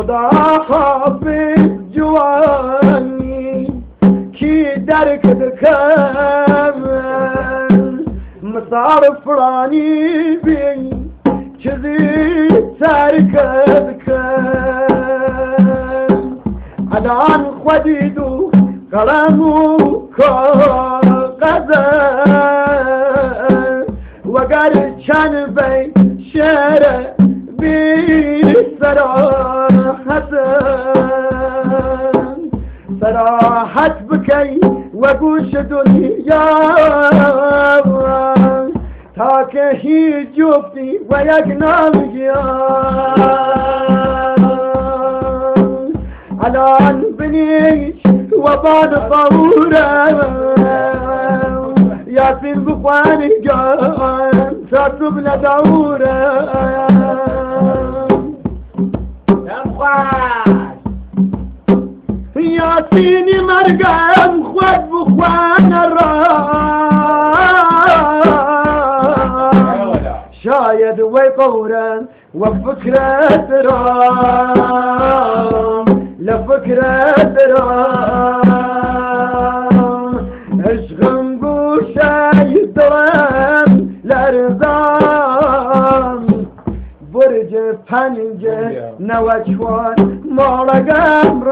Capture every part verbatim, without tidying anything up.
خدا حافظ جوانی کی درک دکم مصار فرانی بی چیزی ترک دکم الان خودیدو قلم و کاغذ وگر چند بی شعر بی صراحت صراحت بکی و گوش دنیا تا که هیچ جفتی و یک نامگیان الان بنیش و باد فورم یاسین بخوانی جان تا صبح ندورم یاسینی مرگم خود بخوان را شاید وی قورن و فکرت را لفکرت را عشقم گوشه دلم لرزان برج پنجه نوچوان مالگم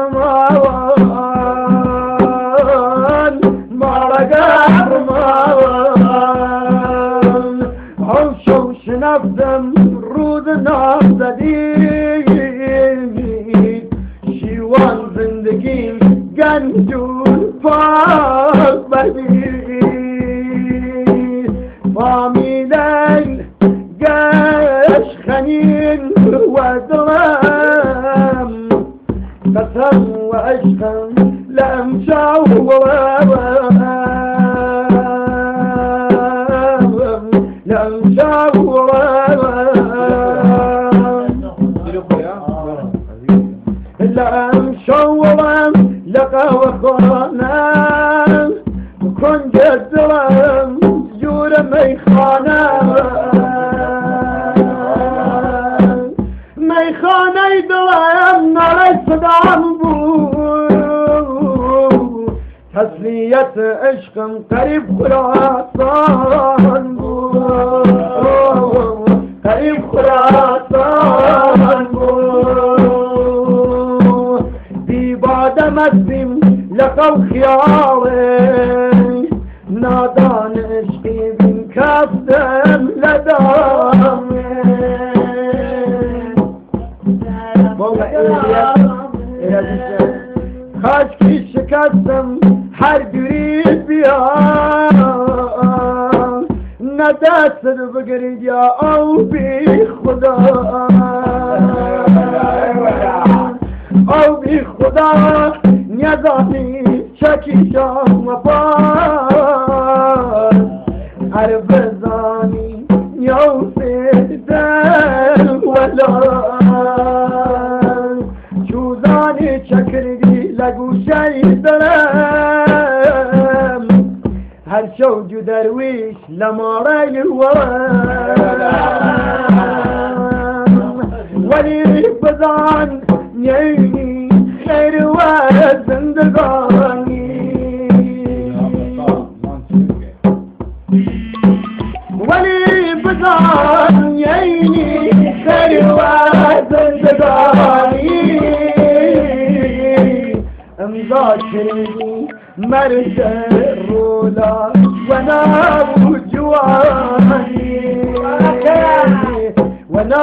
رموان مالگم رموان حوشو شنفتم رود نامزدی شیوان زندگیم گنجون پاک بدی فامیلی گش خنین و دلم قسم و عشقم لمشاو لمشاو لمشاو لقا وخوانا كن جدرم جور ميخانا ميخانا يدرم نالي صدام بو تسلية عشقم قريب خراسان بو قريب خراسان بو دي بعد مسلم لقوا خياري نادان عشقي بن كفتم لدامي خاشكي شكستم هر قريب بيا نداسر بقريب يا او بي خدا او بي خدا نظامي شكي شام وفاس هر بزاني يوسف دل ولا شوزاني شكري لقو شي دلم هر شوج درويش لما راي الورم ولي بزان يعيني خير وزندگاني ولي بزان يعيني خير وزندگاني امذاكرني مرد الرولا وانا وجواني وانا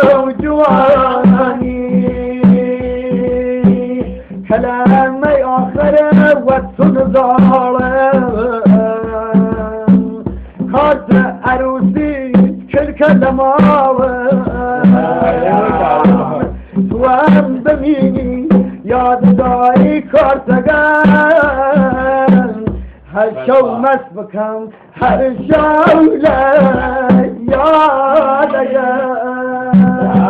وجواني كلامي آخر والتنظار كارت عروسي كل كلمات توام بميني ياد داري كارتگان هر شو مسبكم هر شو لا يادگان